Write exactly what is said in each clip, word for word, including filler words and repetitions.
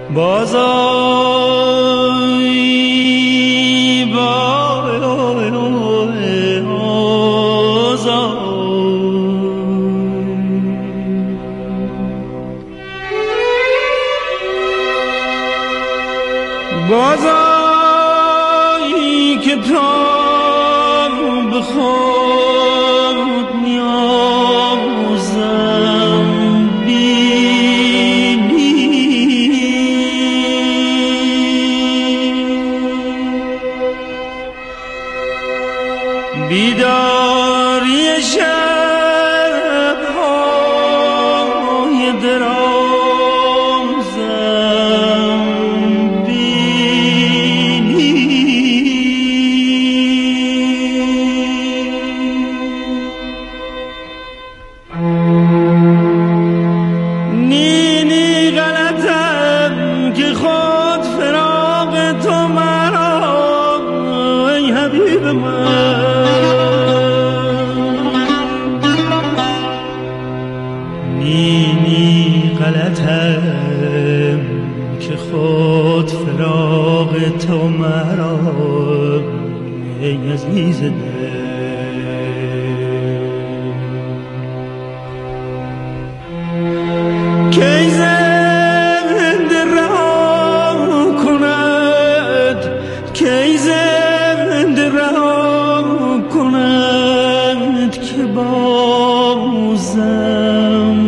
بازای بازایی که تا به خود نیازم بینی بیداری شب‌های درازم بینی نی نی غلطم که خود فراق تو مرا ای حبیب من غلطم که خود فراق تو مرا ای عزیز دل کی زنده رها کند کی زنده رها کند که بازم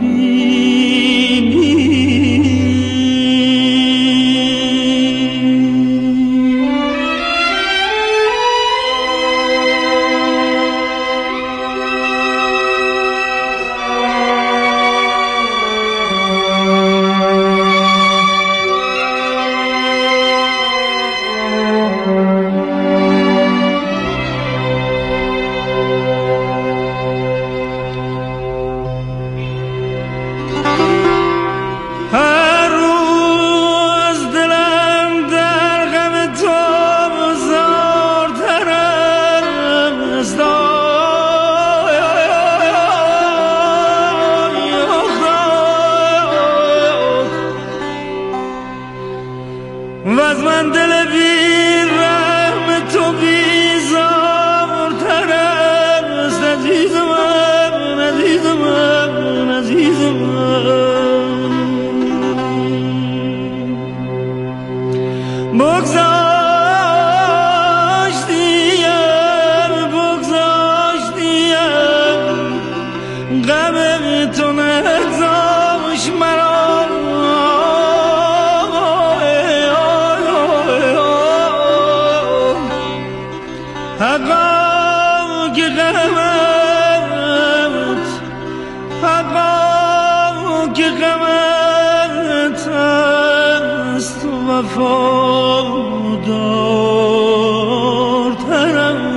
وز من دل بی رحم تو بیزارتر است عزیز من عزیز من عزیز من بگذاشتیم بگذاشتیم غم تو نگذاشت مرا حقا که غمت حقا که غمت است وفادارترم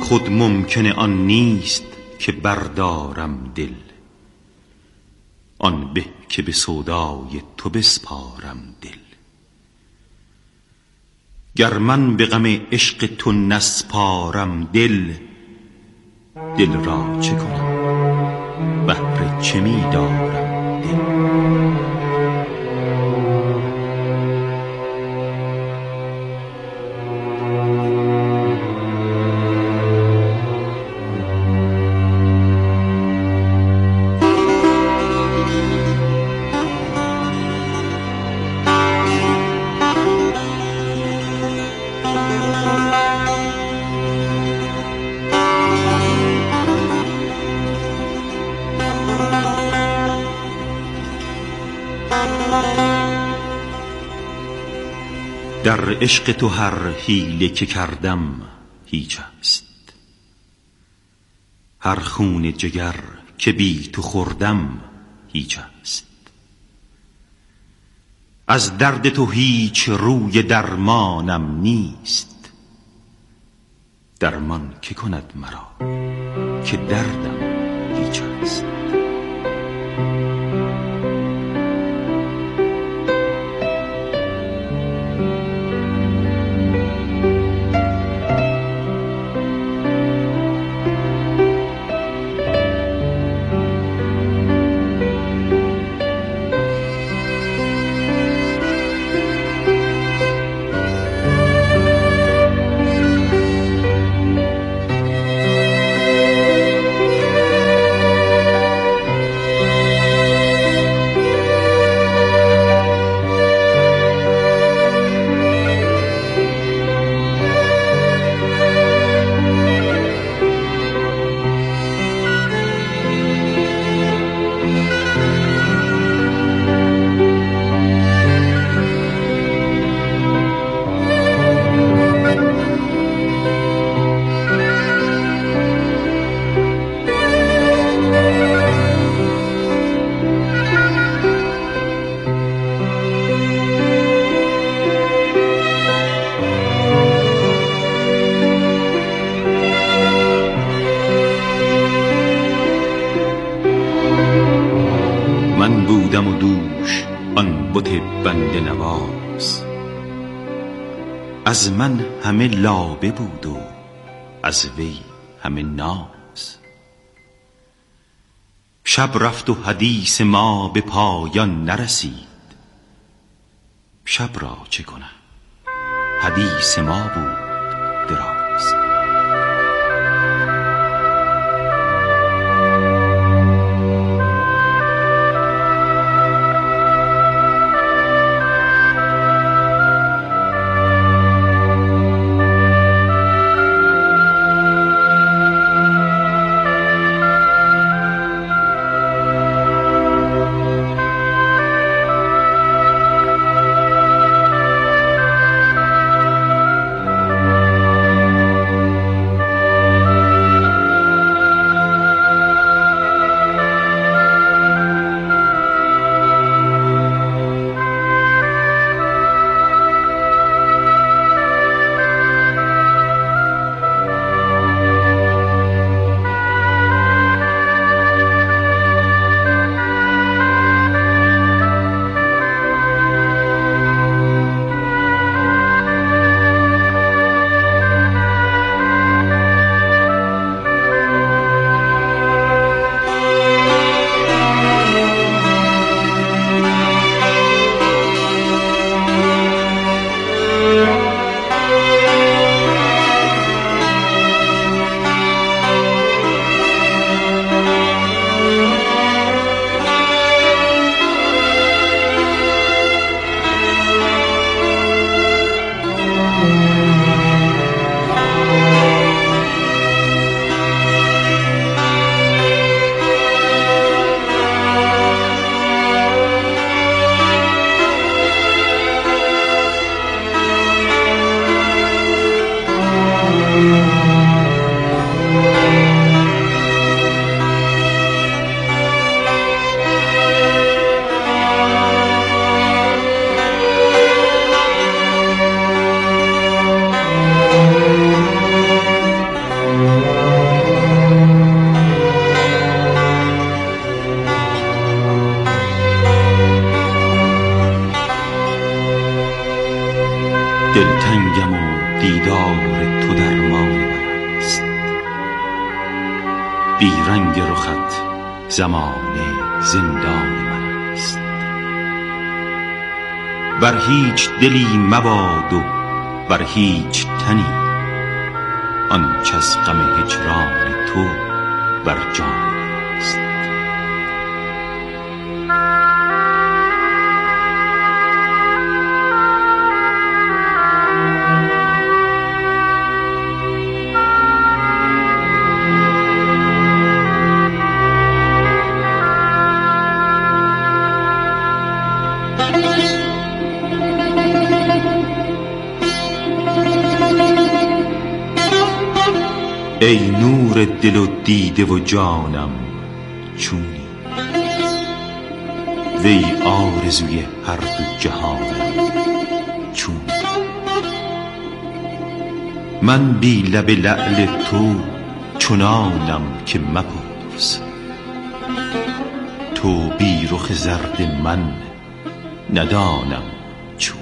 خود ممکن آن نیست که بردارم دل، آن به که به سودای تو بسپارم دل. گر من به غم عشق تو نسپارم دل، دل را چه کنم بهر چه می دارم دل. در عشق تو هر حیله که کردم هیچ است، هر خون جگر که بی تو خوردم هیچ است. از درد تو هیچ روی درمانم نیست، درمان که کند مرا که دردم هیچ است. من بودم و دوش آن بت بنده نواز، از من همه لابه بود و از وی همه ناز. شب رفت و حدیث ما به پایان نرسید، شب را چه کنم حدیث ما بود دراز. دلتنگم و دیدار تو درمان من است. بی رنگ رخت زمانه زندان من است. بر هیچ دلی مباد و بر هیچ تنی آنچه از غم هجران تو بر جان من است. ای نور دل و دیده و جانم چونی، وی آرزوی هر دو جهانم چونی. من بی لب لعل تو چنانم که مپرس، تو بی رخ زرد من ندانم چونی.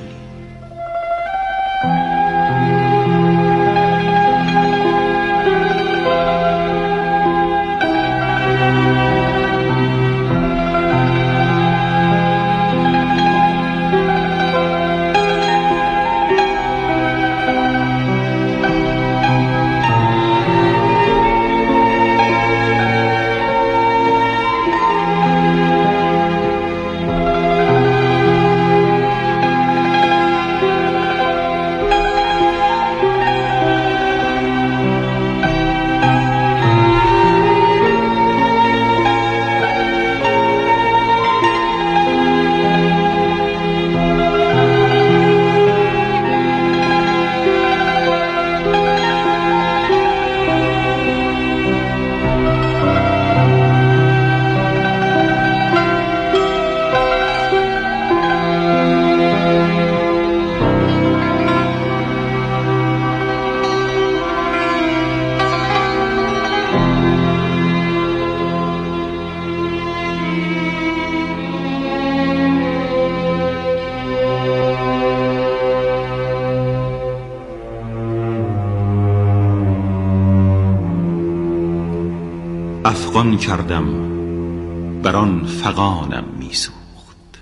افغان کردم بر آن فغانم میسوخت،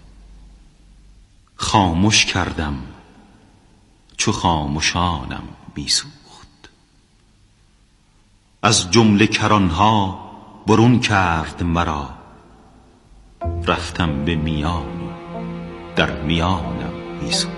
خاموش کردم چو خاموشانم میسوخت. از جمله کرانها برون کرد مرا، رفتم به میان و در میانم میسوخت.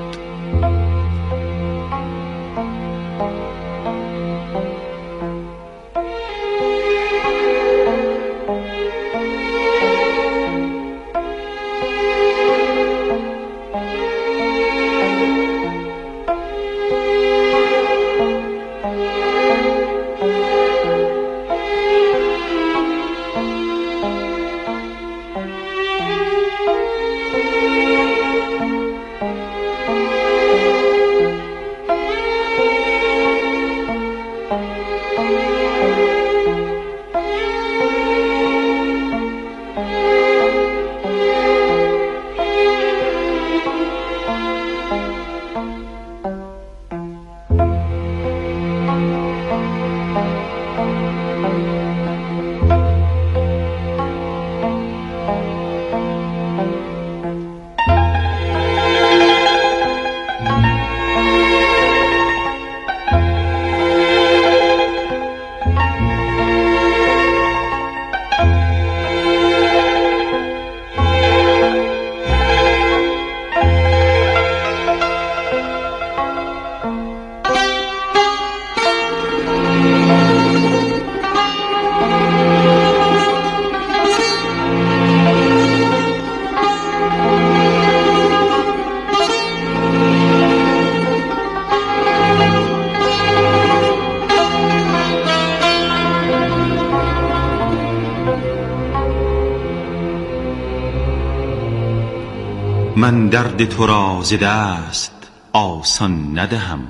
من درد تو را ز دست آسان ندهم،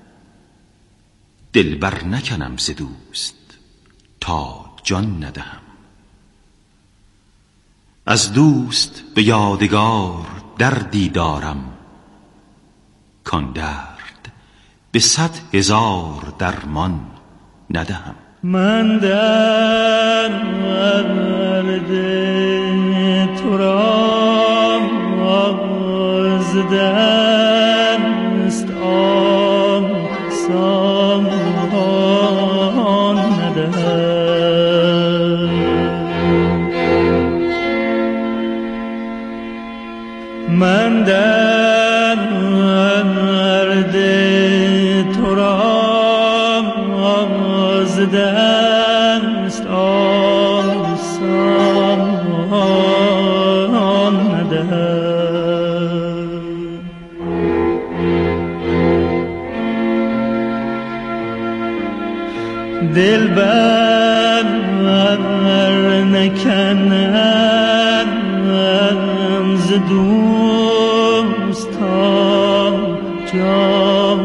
دل بر نکنم ز دوست تا جان ندهم. از دوست به یادگار دردی دارم، کان درد به صد هزار درمان ندهم. من در ورد تو را از دست آسان ندهم. من در ورد تو را از دست آسان ندهم. دل بر نکنم ز دوستان جان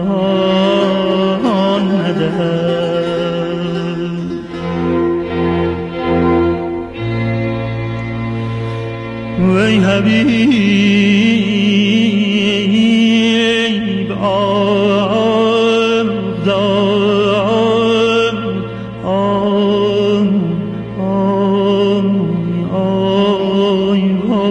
ندهم. وی حبیب آب دار آم آم آی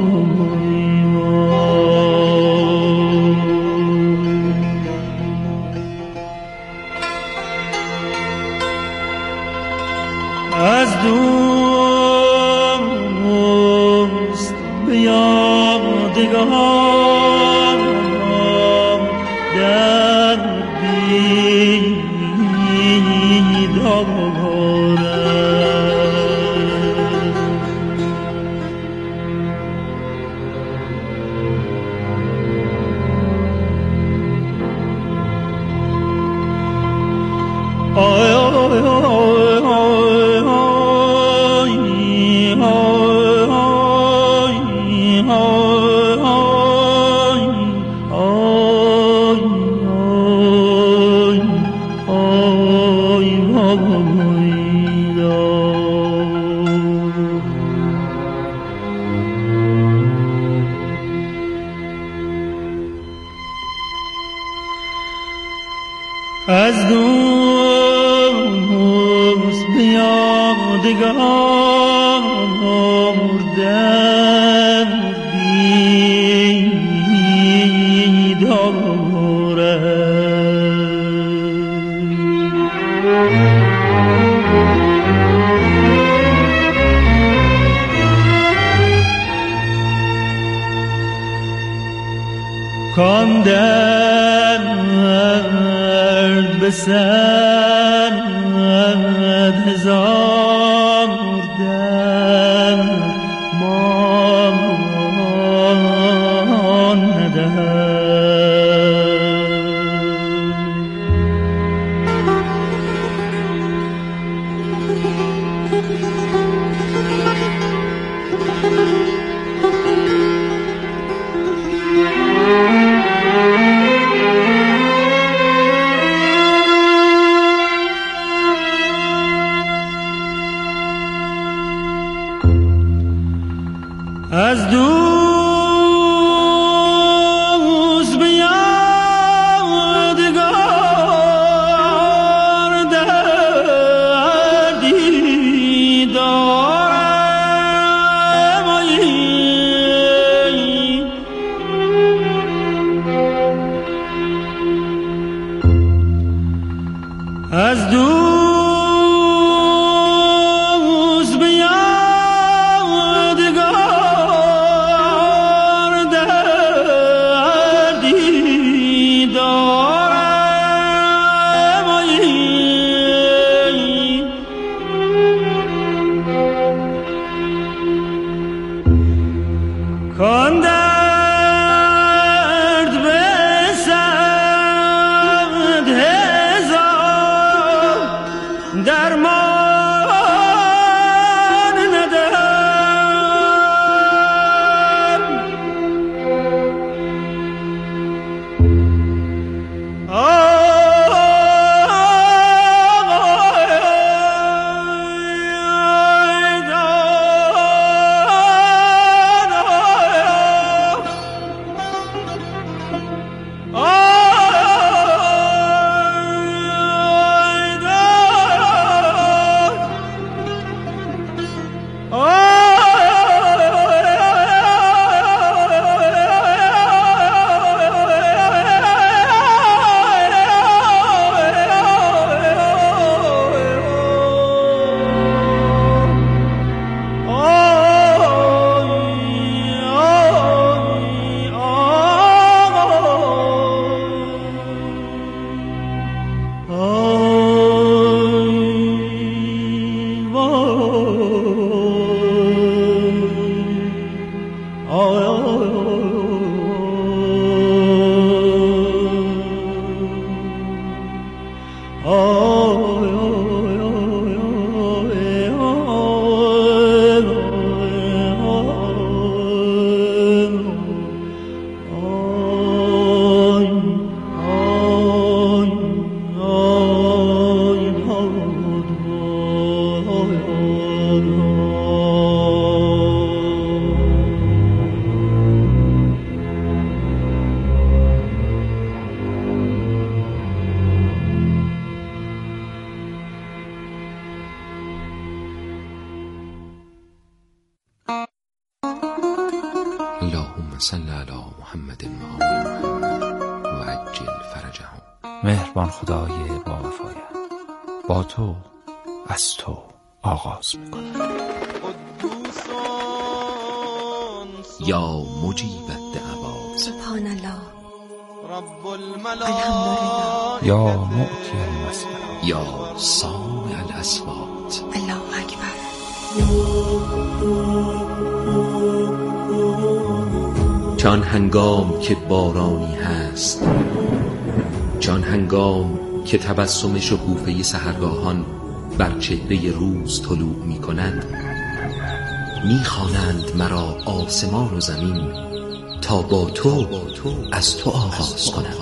از دوست به یادگارم در دیدارم. آی آی از دوست به یادگار در دیدارم. کان درد به صد هزار درمان ندهم. از دوست به یادگار در دیدارم. از دوست به یادگار در دیدارم. کان درد به صد هزار صل علی محمد و آل محمد و عجل فرجهم. مهربان خدای با وفایم، با تو از تو آغاز میکنم. یا مجیب الدعوات سبحان الله، رب الحمدلله، یا معطی المسئلات، یا سامع الاصوات. الله اکبر. چون هنگام که بارانی هست، چون هنگام که تبسم شکوفه سحرگاهان بر چهره روز طلوع می کند، می خوانند مرا آسمان و زمین تا با تو از تو آغاز کنم.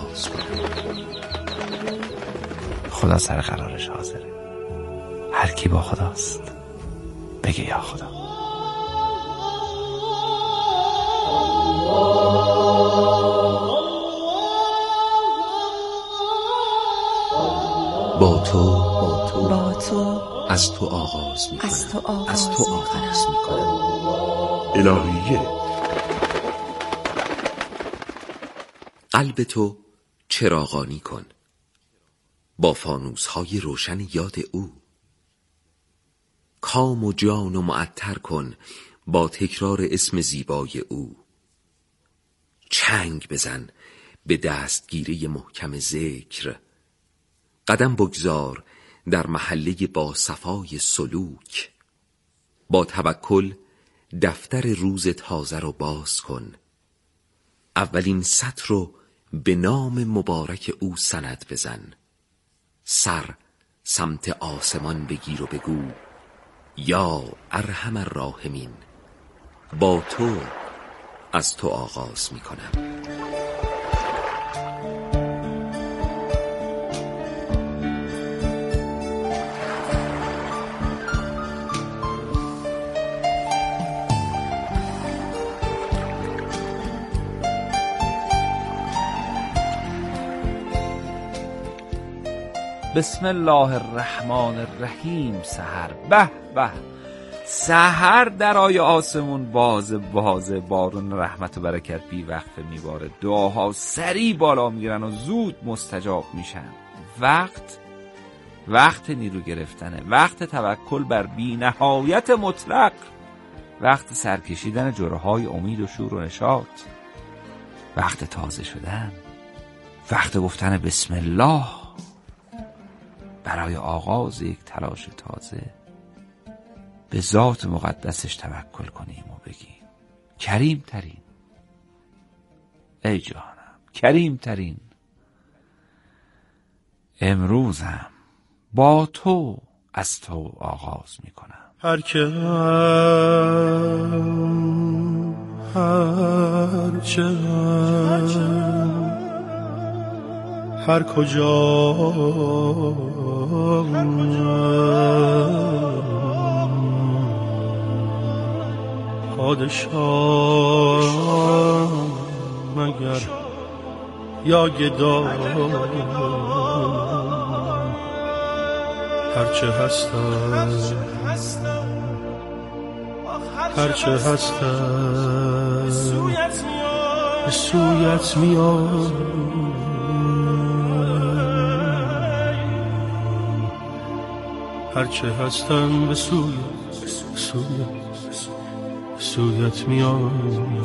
خدا سر قرارش حاضره. هر کی با خداست بگه یا خدا. با تو با تو با تو از تو آغاز می کنم. از تو آغاز, از تو آغاز می کنم. الهیه. قلب تو چراغانی کن با فانوس های روشن یاد او. کام و جان و معطر کن با تکرار اسم زیبای او. چنگ بزن به دستگیره محکم ذکر. قدم بگذار در محله با صفای سلوک. با توکل دفتر روز تازه رو باز کن. اولین سطر رو به نام مبارک او سند بزن. سر سمت آسمان بگیر و بگو یا ارحم الراحمین، با تو از تو آغاز می کنم. بسم الله الرحمن الرحیم. سحر به به، سحر در آی آسمون باز باز، بارون رحمت و برکت بی وقفه میباره، دعاها سریع بالا میگیرن و زود مستجاب میشن. وقت وقت نیرو گرفتنه، وقت توکل بر بی نهایت مطلق، وقت سرکشیدن جرعه‌های امید و شور و نشاط، وقت تازه شدن، وقت گفتن بسم الله برای آغاز یک تلاش تازه. به ذات مقدسش توکل کنیم و بگیم کریم ترین، ای جانم کریم ترین، امروزم با تو از تو آغاز می کنم. هر که هر چه هر کجا پادشاه مگر یا گدا، هرچه هستم هرچه هستم به سویت میام. هرچه هستم به سویت سویت سویت میام.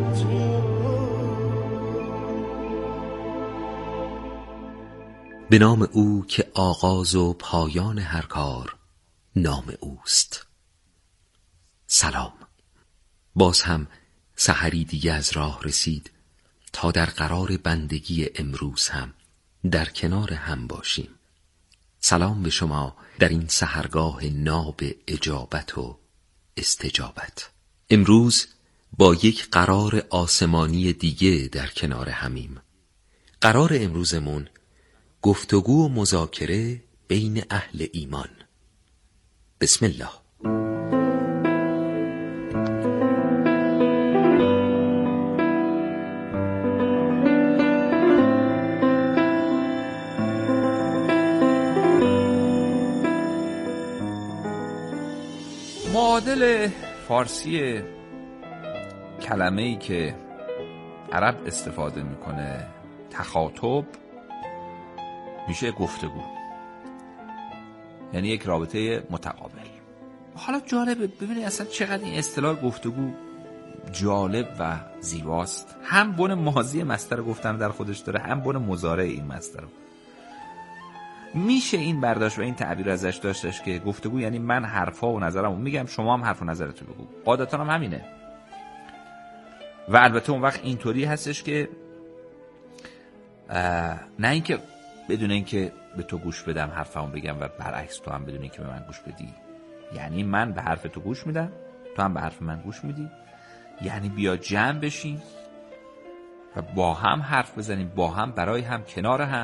به نام او که آغاز و پایان هر کار نام اوست. سلام. باز هم سحری دیگه از راه رسید تا در قرار بندگی امروز هم در کنار هم باشیم. سلام به شما در این سحرگاه ناب اجابت و استجابت. امروز با یک قرار آسمانی دیگه در کنار همیم. قرار امروزمون گفتگو و مذاکره بین اهل ایمان. بسم الله. معادل فارسی کلمه‌ای که عرب استفاده میکنه تخاطب میشه گفتگو، یعنی یک رابطه متقابل. حالا جالبه ببینید اصلا چقدر این اصطلاح گفتگو جالب و زیباست. هم بن ماضی مصدر گفتن در خودش داره، هم بن مضارع این مصدر. میشه این برداشت و این تعبیر ازش داشتش که گفتگو یعنی من حرفا و نظرمو میگم، شما هم حرف و نظرتو بگو. قاعدتاً هم همینه. و البته اون وقت اینطوری هستش که نه اینکه بدون اینکه به تو گوش بدم حرفمو بگم و برعکس تو هم بدون اینکه به من گوش بدی، یعنی من به حرف تو گوش میدم، تو هم به حرف من گوش میدی، یعنی بیا جمع بشیم و با هم حرف بزنیم، با هم برای هم کنار هم